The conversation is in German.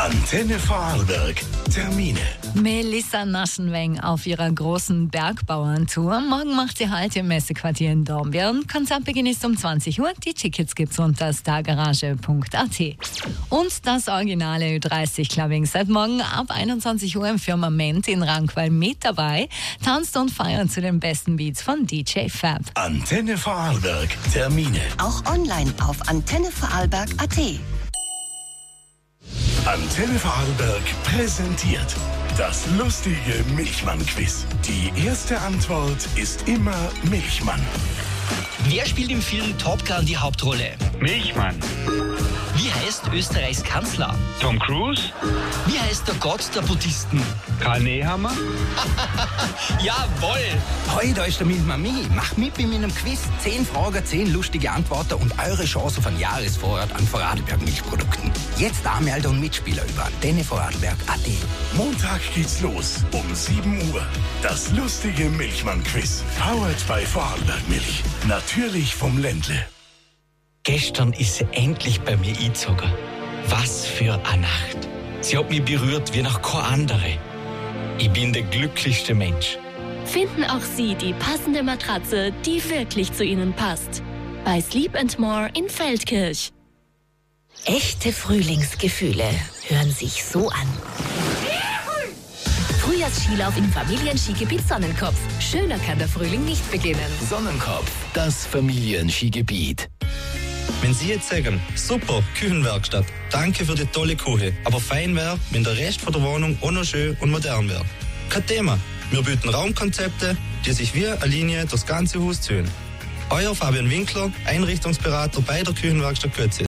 Antenne Vorarlberg. Termine. Melissa Naschenweng auf ihrer großen Bergbauerntour. Morgen macht sie Halt im Messequartier in Dornbirn. Konzertbeginn ist um 20 Uhr. Die Tickets gibt's unter stargarage.at. Und das originale Ü30-Clubbing seit morgen ab 21 Uhr im Firmament in Rankwall mit dabei. Tanzt und feiert zu den besten Beats von DJ Fab. Antenne Vorarlberg. Termine. Auch online auf antennevorarlberg.at. Antenne Vorarlberg präsentiert das lustige Milchmann-Quiz. Die erste Antwort ist immer Milchmann. Wer spielt im Film Top Gun die Hauptrolle? Milchmann. Wie heißt Österreichs Kanzler? Tom Cruise. Wie heißt der Gott der Buddhisten? Karl Nehammer. Jawohl! Hoi, da ist der Milchmann. Mach mit bei meinem Quiz. 10 Fragen, 10 lustige Antworten und eure Chance auf einen Jahresvorrat an Vorarlberg Milchprodukten. Jetzt anmelden und Mitspieler über antennevorarlberg.at. Montag geht's los um 7 Uhr. Das lustige Milchmann-Quiz. Powered by Vorarlberg Milch. Natürlich vom Ländle. Gestern ist sie endlich bei mir eingezogen. Was für eine Nacht. Sie hat mich berührt wie noch keine andere. Ich bin der glücklichste Mensch. Finden auch Sie die passende Matratze, die wirklich zu Ihnen passt. Bei Sleep & More in Feldkirch. Echte Frühlingsgefühle hören sich so an. Frühjahrsskilauf im Familienskigebiet Sonnenkopf. Schöner kann der Frühling nicht beginnen. Sonnenkopf, das Familienskigebiet. Wenn Sie jetzt sagen, super, Küchenwerkstatt, danke für die tolle Küche, aber fein wäre, wenn der Rest von der Wohnung auch noch schön und modern wäre. Kein Thema, wir bieten Raumkonzepte, die sich wie eine Linie durchs ganze Haus ziehen. Euer Fabian Winkler, Einrichtungsberater bei der Küchenwerkstatt Götzis.